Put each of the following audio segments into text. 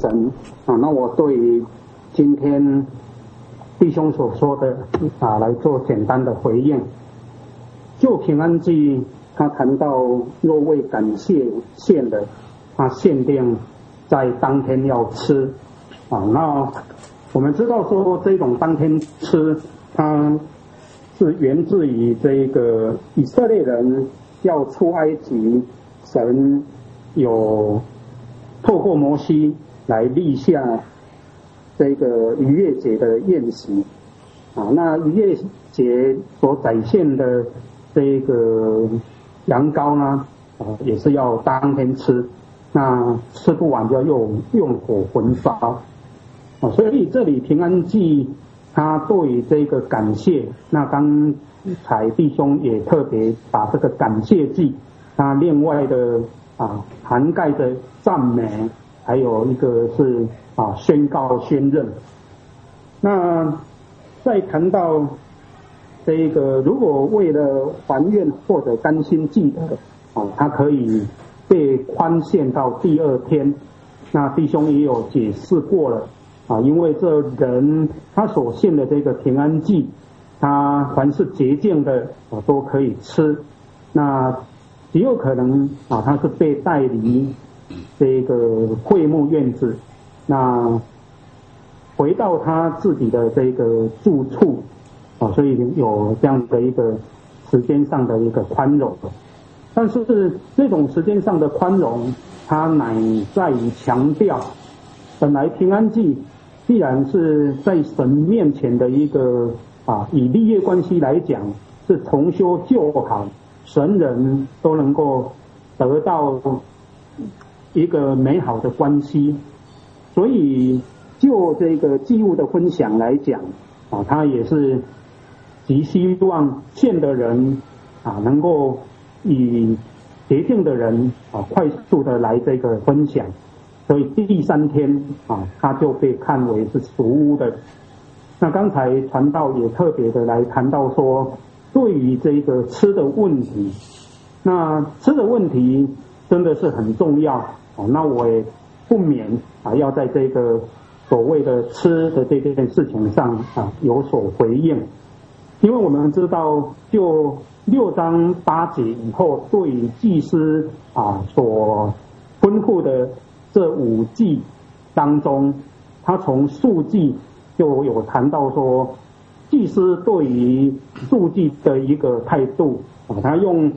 神那我对于今天弟兄所说的来做简单的回应。就平安祭，他谈到若为感谢献的，他限定在当天要吃那我们知道说这种当天吃，它是源自于这个以色列人要出埃及，神有透过摩西来立下这个逾越节的宴席那逾越节所展现的这个羊羔呢也是要当天吃，那吃不完就要用火焚烧所以这里平安祭他对于这个感谢，那刚才弟兄也特别把这个感谢祭他另外的涵盖着赞美，还有一个是宣告宣认。那再谈到这个如果为了还愿或者甘心祭的他可以被宽限到第二天，那弟兄也有解释过了因为这人他所献的这个平安祭，他凡是洁净的都可以吃，那极有可能他是被带离这个会幕院子，那回到他自己的这个住处所以有这样的一个时间上的一个宽容。但是这种时间上的宽容，它乃在于强调本来平安祭既然是在神面前的一个以利益关系来讲是重修旧好，神人都能够得到一个美好的关系，所以就这个祭物的分享来讲他也是极希望献的人能够以洁净的人快速的来这个分享，所以第三天他就被看为是属污的。那刚才传道也特别的来谈到说，对于这个吃的问题，那吃的问题真的是很重要那我也不免要在这个所谓的吃的这件事情上有所回应。因为我们知道就6章8节以后，对于祭司所吩咐的这5祭当中，他从素祭就有谈到说，祭司对于素祭的一个态度他用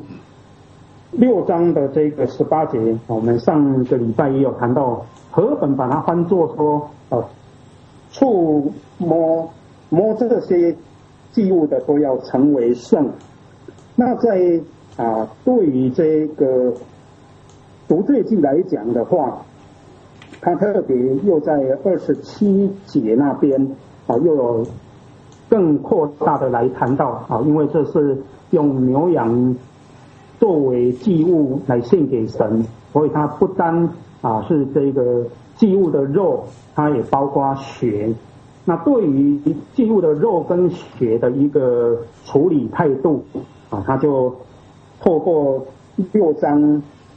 6章的这个18节，我们上个礼拜也有谈到，和本把它翻作说触摸这些祭物的都要成为圣。那在对于这个赎罪祭来讲的话，他特别又在27节那边又有更扩大的来谈到因为这是用牛羊作为祭物来献给神，所以它不单是这个祭物的肉，它也包括血。那对于祭物的肉跟血的一个处理态度他就透过6章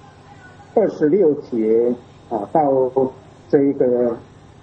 26节到这个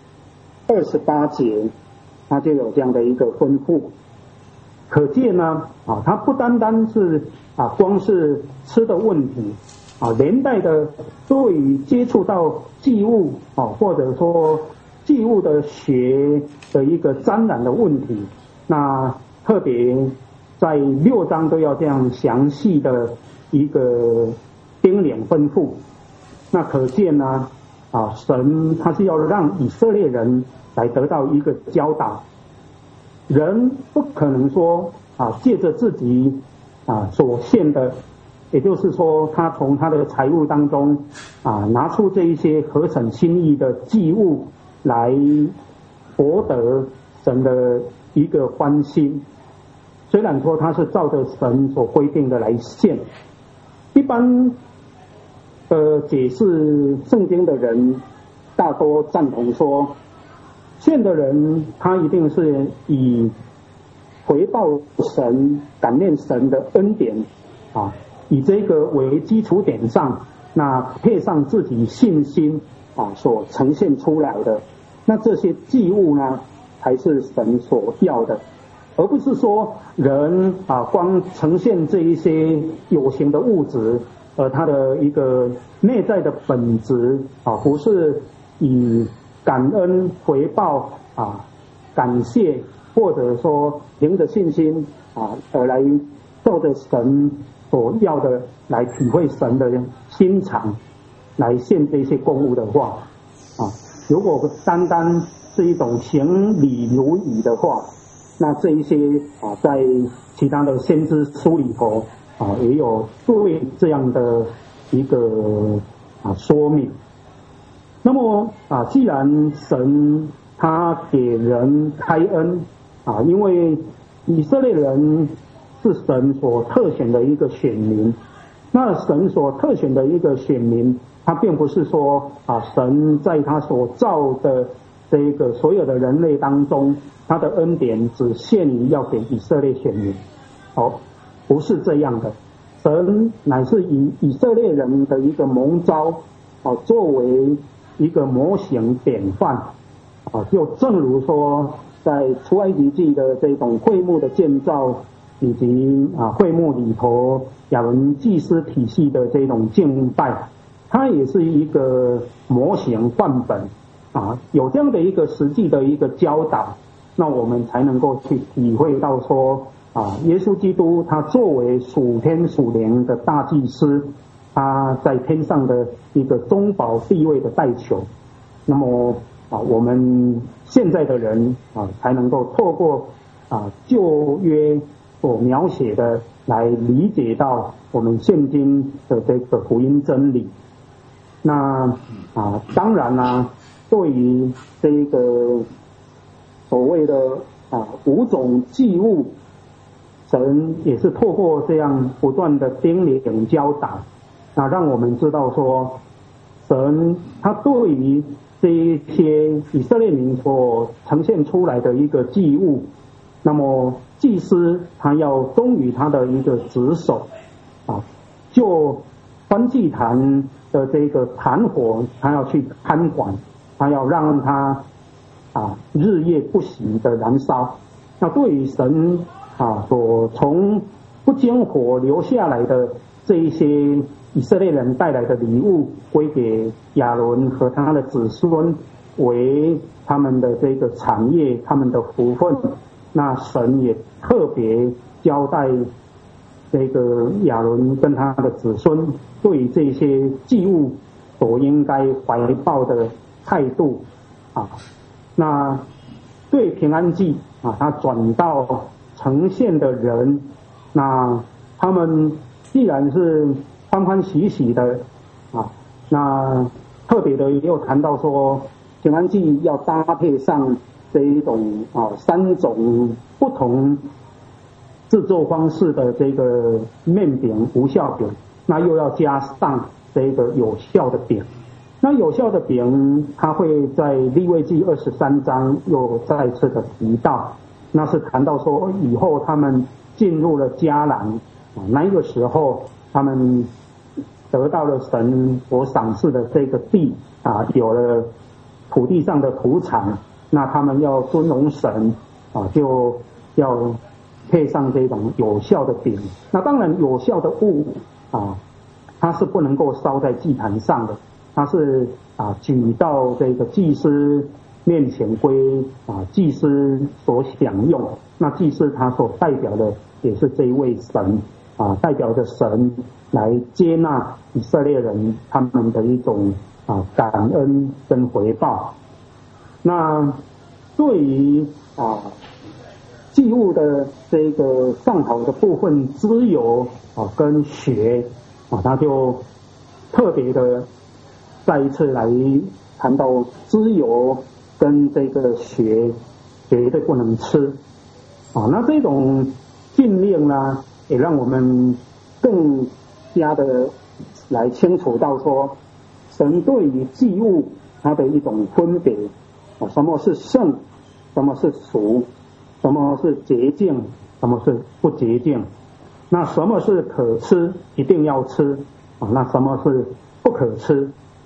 28节，他就有这样的一个吩咐。可见呢他不单单是光是吃的问题连带的对于接触到祭物或者说祭物的血的一个沾染的问题，那特别在6章都要这样详细的一个叮咛吩咐。那可见呢神他是要让以色列人来得到一个教导，人不可能说借着自己所献的，也就是说他从他的财物当中拿出这一些合神心意的祭物来博得神的一个欢心。虽然说他是照着神所规定的来献，一般解释圣经的人大多赞同说，献的人他一定是以回报神、感念神的恩典以这个为基础点上，那配上自己信心所呈现出来的，那这些祭物呢才是神所要的，而不是说人光呈现这一些有形的物质，而它的一个内在的本质不是以感恩回报感谢，或者说凭着信心而来照着神所要的来体会神的心肠来献这些供物的话如果单单是一种行礼如仪的话，那这一些在其他的先知书里头也有对这样的一个说明。那么既然神他给人开恩因为以色列人是神所特选的一个选民，那神所特选的一个选民，他并不是说神在他所造的这个所有的人类当中，他的恩典只限于要给以色列选民不是这样的。神乃是以以色列人的一个蒙召作为一个模型典范就正如说在出埃及记的这种会幕的建造，以及会幕里头亚伦祭司体系的这种敬拜，它也是一个模型范本有这样的一个实际的一个教导，那我们才能够去体会到说耶稣基督他作为属天属灵的大祭司，他在天上的一个中保地位的代求，那么我们现在的人才能够透过旧约所描写的来理解到我们现今的这个福音真理。那当然对于这个所谓的5种祭物，神也是透过这样不断的叮咛教导，那让我们知道说，神他对于这一些以色列民所呈现出来的一个祭物，那么祭司他要忠于他的一个职守就燔祭坛的这个坛火，他要去看管，他要让它日夜不息的燃烧。那对于神所从不经火留下来的这一些以色列人带来的礼物，归给亚伦和他的子孙为他们的这个产业，他们的福分。那神也特别交代这个亚伦跟他的子孙对这些祭物所应该怀抱的态度那对平安祭他转到呈现的人，那他们既然是欢欢喜喜的那特别的也有谈到说，平安祭要搭配上这一种3种不同制作方式的这个面饼无酵饼，那又要加上这个有酵的饼。那有酵的饼它会在利未记23章又再次的提到，那是谈到说以后他们进入了迦南那个时候他们得到了神所赏赐的这个地有了土地上的土产，那他们要尊荣神就要配上这种有效的饼。那当然有效的物它是不能够烧在祭坛上的，它是举到这个祭司面前归祭司所享用。那祭司他所代表的也是这一位神代表着神来接纳以色列人他们的一种感恩跟回报。那对于祭物的这个上头的部分脂油跟血他就特别的再一次来谈到脂油跟这个血绝对不能吃那这种禁令呢，也让我们更加的来清楚到说，神对于祭物它的一种分别什么是圣，什么是俗，什么是洁净，什么是不洁净，那什么是可吃一定要吃那什么是不可吃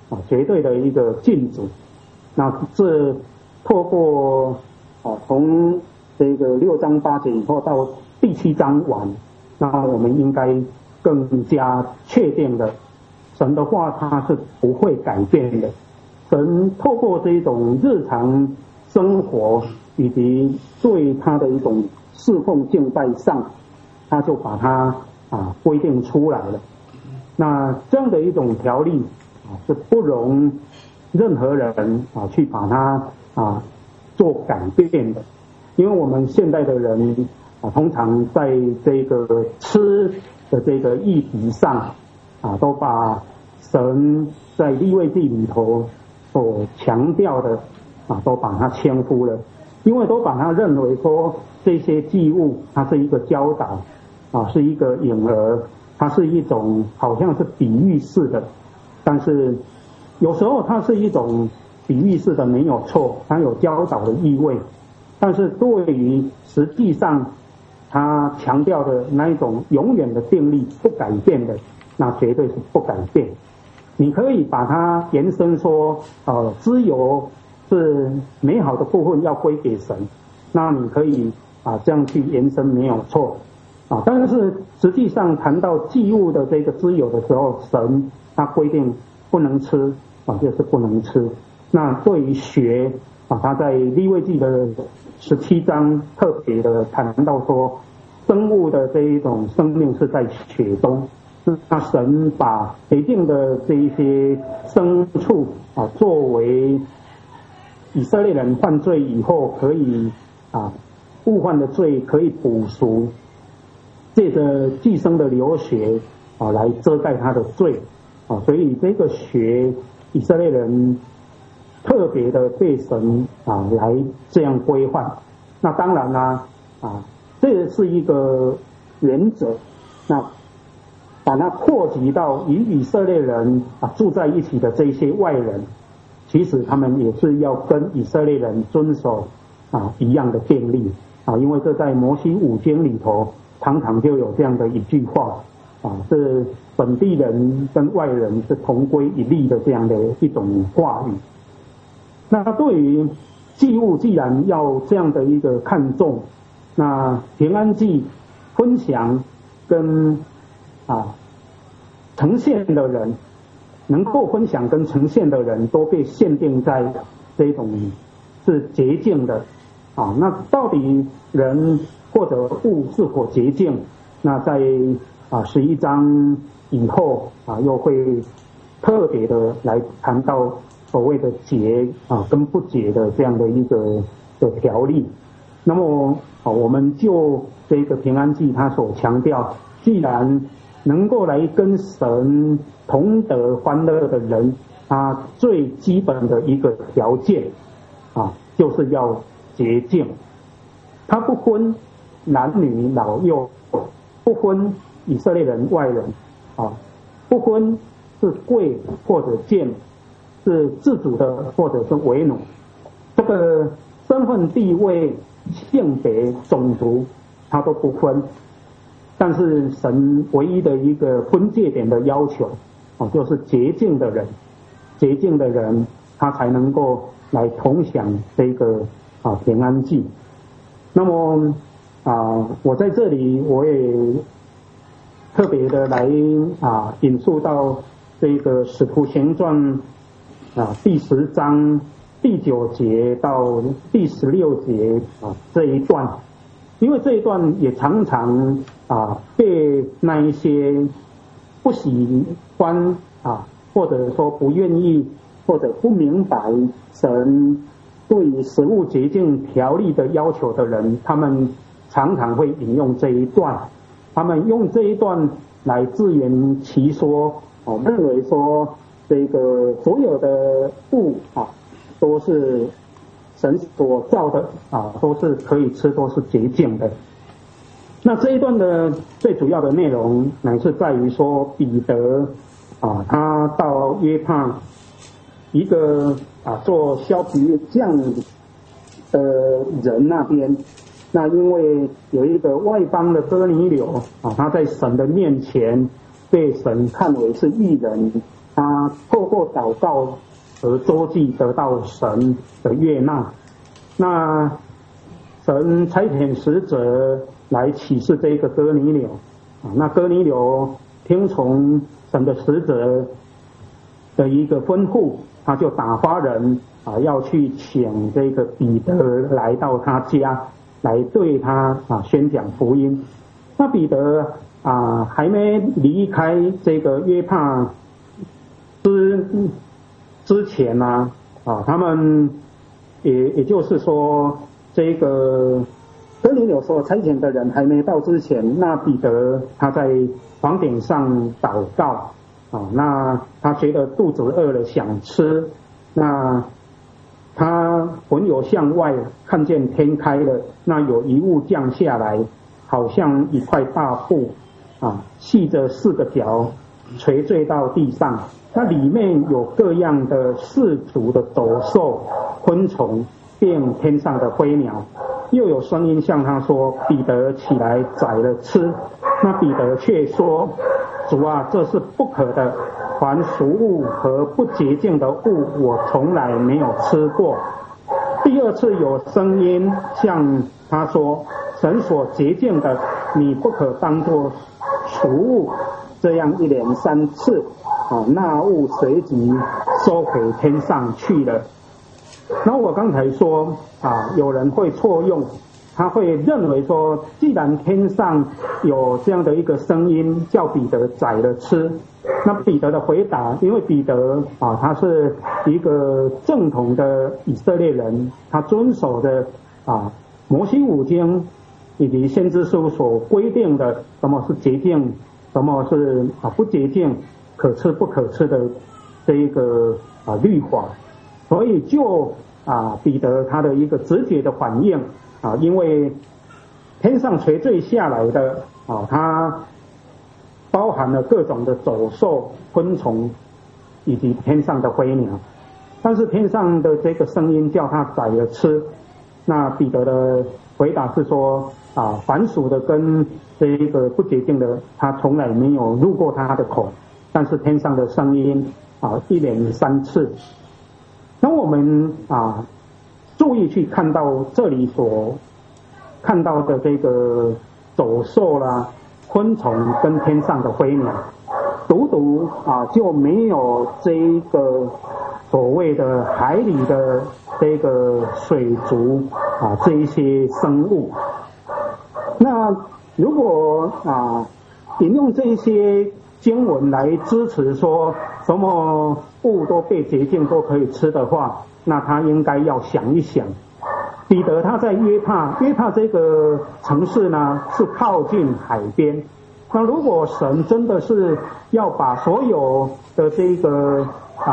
绝对的一个禁止。那这透过从这个6章8节以后到第7章完，那我们应该更加确定的，神的话它是不会改变的。神透过这种日常生活以及对他的一种侍奉敬拜上，他就把它规定出来了。那这样的一种条例是不容任何人去把它做改变的。因为我们现代的人通常在这个吃的这个议题上都把神在利未记里头所强调的都把它轻忽了，因为都把它认为说这些祭物它是一个教导是一个引儿，它是一种好像是比喻式的，但是有时候它是一种比喻式的没有错，它有教导的意味，但是对于实际上他强调的那一种永远的定力不改变的，那绝对是不改变。你可以把它延伸说脂油是美好的部分要归给神，那你可以这样去延伸没有错但是实际上谈到祭物的这个脂油的时候，神他规定不能吃就是不能吃。那对于血他在利未记的17章特别的谈到说，生物的这一种生命是在血中。那神把洁净的这一些牲畜作为以色列人犯罪以后可以误犯的罪可以补赎，借着寄生的流血来遮盖他的罪所以这个血以色列人特别的被神来这样规范。那当然啦这是一个原则，那把它扩及到与以色列人住在一起的这些外人，其实他们也是要跟以色列人遵守一样的定例因为这在摩西5经里头常常就有这样的一句话是本地人跟外人是同归一例的这样的一种话语。那对于祭物既然要这样的一个看重，那平安祭分享跟呈现的人，能够分享跟呈现的人都被限定在这种是洁净的那到底人或者物是否洁净，那在11章以后又会特别的来谈到所谓的洁跟不洁的这样的一个条例。那么我们就这个平安祭他所强调，既然能够来跟神同得欢乐的人，他最基本的一个条件就是要洁净。他不分男女老幼，不分以色列人外人不分是贵或者贱，是自主的或者是为奴，这个身份地位性别种族他都不分。但是神唯一的一个分界点的要求就是洁净的人，洁净的人他才能够来同享这个平安祭。那么我在这里我也特别的来引述到这个使徒行传第10章第9节到第16节这一段，因为这一段也常常被那一些不喜欢或者说不愿意或者不明白神对于食物洁净条例的要求的人，他们常常会引用这一段，他们用这一段来自圆其说认为说这个所有的物都是神所造的都是可以吃，都是洁净的。那这一段的最主要的内容乃是在于说，彼得他到约帕一个做削皮匠的人那边，那因为有一个外邦的哥尼流他在神的面前被神看为是义人，他他透过祷告而周济得到神的悦纳。那神差遣使者来启示这个哥尼流那哥尼流听从神的使者的一个吩咐，他就打发人要去请这个彼得来到他家，来对他宣讲福音。那彼得还没离开这个约帕之前他们也就是说，这个哥尼流所差遣的人还没到之前，那彼得他在房顶上祷告那他觉得肚子饿了想吃，那他魂游向外，看见天开了，那有一物降下来，好像一块大布系着4个条，垂坠到地上。那里面有各样的4足的走兽、昆虫，并天上的飞鸟。又有声音向他说：“彼得起来宰了吃。”那彼得却说：“主啊，这是不可的。凡俗物和不洁净的物，我从来没有吃过。”第2次有声音向他说：“神所洁净的，你不可当作俗物。”这样一连3次那物随即收回天上去了。那我刚才说有人会错用，他会认为说，既然天上有这样的一个声音叫彼得宰了吃，那彼得的回答，因为彼得他是一个正统的以色列人，他遵守的摩西五经以及先知书所规定的什么是洁净，什么是不洁净，可吃不可吃的这一个律法。所以就彼得他的一个直觉的反应因为天上垂坠下来的它包含了各种的走兽、昆虫以及天上的飞鸟，但是天上的这个声音叫他宰了吃。那彼得的回答是说凡属的跟这一个不洁净的，他从来没有入过他的口，但是天上的声音一连3次。那我们注意去看到这里所看到的这个走兽啦、昆虫跟天上的飞鸟，独就没有这一个所谓的海里的这个水族这一些生物。那如果引用这一些经文来支持说什么物都被洁净都可以吃的话，那他应该要想一想，彼得他在约帕这个城市呢是靠近海边，那如果神真的是要把所有的这个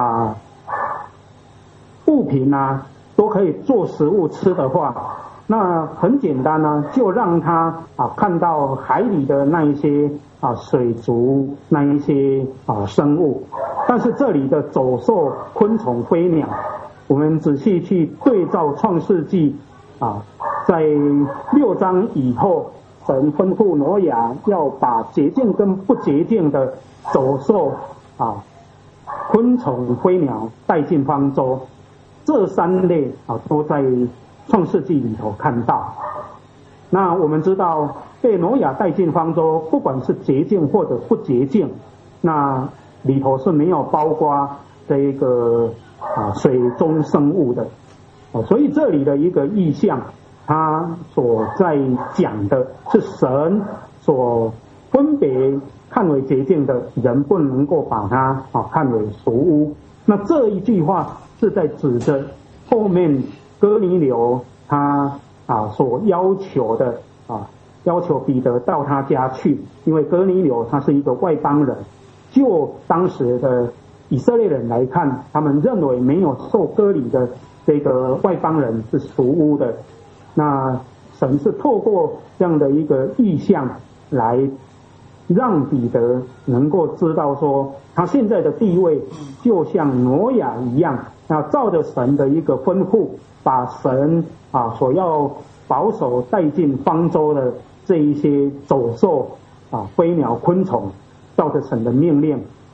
物品都可以做食物吃的话，那很简单就让他看到海里的那一些水族，那一些生物。但是这里的走兽、昆虫、飞鸟，我们仔细去对照创世纪在6章以后，神吩咐挪亚要把洁净跟不洁净的走兽昆虫、飞鸟带进方舟，这3类都在创世纪里头看到。那我们知道被挪亚带进方舟，不管是洁净或者不洁净，那里头是没有包括这一个水中生物的所以这里的一个意象，它所在讲的是神所分别看为洁净的人不能够把它看为俗物。那这一句话是在指着后面哥尼流他所要求的要求彼得到他家去，因为哥尼流他是一个外邦人，就当时的以色列人来看，他们认为没有受割礼的这个外邦人是俗污的。那神是透过这样的一个意象来让彼得能够知道说，他现在的地位就像挪亚一样，要照着神的一个吩咐，把神所要保守带进方舟的这一些走兽飞鸟、昆虫，照着神的命令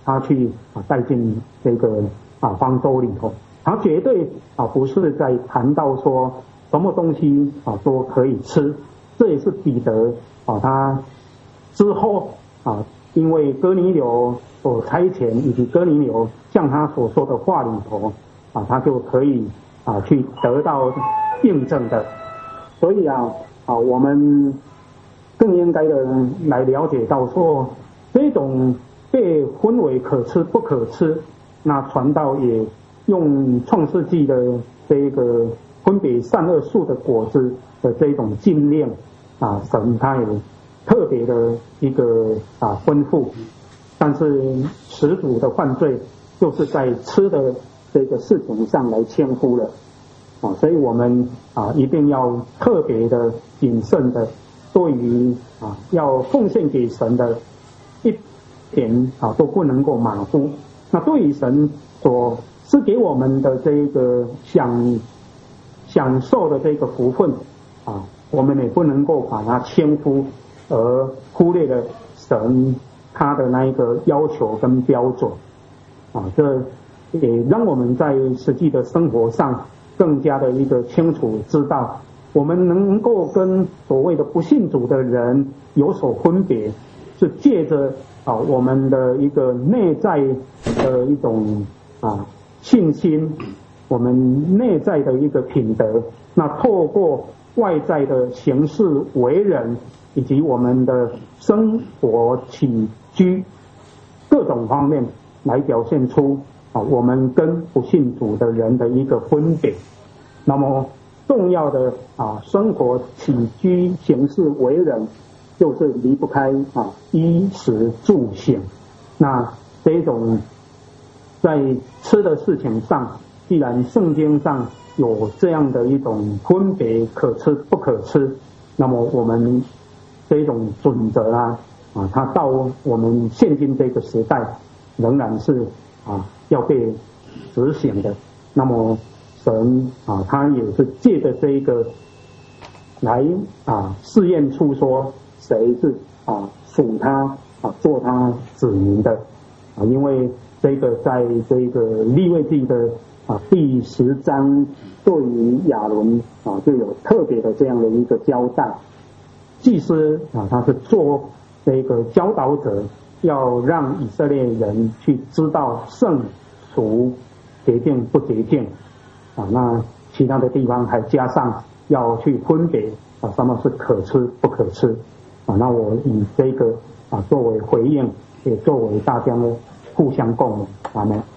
他去带进这个方舟里头，他绝对不是在谈到说什么东西都可以吃。这也是彼得他之后因为哥尼流所差遣，以及哥尼流像他所说的话里头他就可以去得到印证的。所以我们更应该的来了解到说，这种被分为可吃不可吃，那传道也用创世纪的这个分别善恶树的果子的这种禁令神他也特别的一个吩咐。但是始祖的犯罪就是在吃的这个事情上来轻忽了所以我们一定要特别的谨慎的，对于要奉献给神的一点都不能够马虎。那对于神所赐给我们的这个享受的这个福分我们也不能够把它轻忽，而忽略了神他的那一个要求跟标准这也让我们在实际的生活上更加的一个清楚知道，我们能够跟所谓的不信主的人有所分别，是借着我们的一个内在的一种信心，我们内在的一个品德，那透过外在的行事为人，以及我们的生活起居各种方面来表现出我们跟不信主的人的一个分别。那么重要的生活起居行事为人，就是离不开衣食住行。那这种在吃的事情上，既然圣经上有这样的一种分别可吃不可吃，那么我们这种准则它到我们现今这个时代仍然是要被执行的。那么神他也是借着这一个来试验出说谁是属他做他子民的因为这个在这个利未记的第10章对于亚伦就有特别的这样的一个交代。祭司他是做这个教导者，要让以色列人去知道圣俗洁净不洁净那其他的地方还加上要去分别什么是可吃不可吃那我以这个作为回应，也作为大家的互相共勉。阿们。